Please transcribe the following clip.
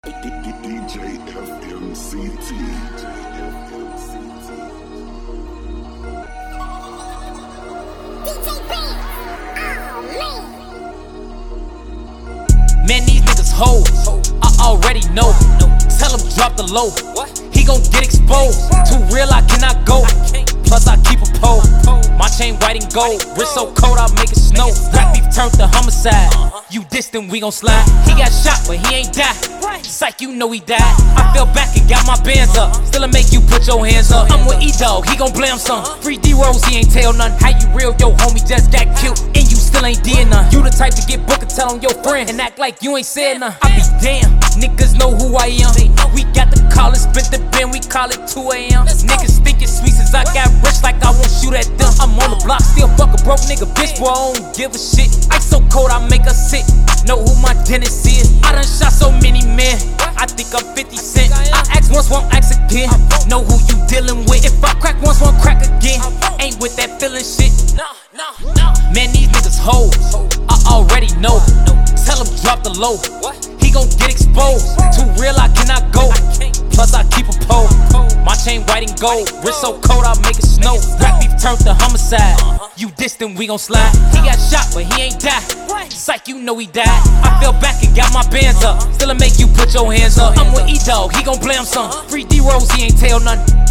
DJ FMCT. Man, these niggas hoes, I already know. Tell him drop the low, he gon' get exposed. Too real, I cannot go. Plus I keep a pole. My chain white and gold, wrist so cold I make it snow. Rap beef turned to homicide. You distant, we gon' slide. He got shot, but he ain't died. Psych, you know he died. I fell back and got my bands up. Still make you put your hands up. I'm with E-Dog, he gon' blame some. Free D-Rose, he ain't tell none. How you real, yo homie just got killed, and you still ain't did none. You the type to get booked and tell on your friend and act like you ain't said none. I be damn, niggas know who I am. We got the call and split the bin, we call it 2 a.m. Niggas think it's sweet since I got rich, like I won't shoot at them. I'm on the block, still fuck a broke nigga, bitch, boy, I don't give a shit. Ice so cold, I make her sick. Know who my dentist is. I done shot so many men, I think I'm 50 Cent. I ask once, won't ask again. Know who you dealing with. If I crack once, won't crack again. Ain't with that feeling shit. Man, these niggas hoes, I already know. Tell him drop the low, he gon' get exposed. Too real, I cannot go. Plus I keep a pole. My chain white and gold, wrist so cold I make it snow. Rap beef turned to homicide. You distant, we gon' slide. He got shot, but he ain't died. Psych, you know he died. I fell back and got my bands up. Still make you put your hands up. I'm with E-Dog, he gon' blame some. Free D-Rose, he ain't tell none.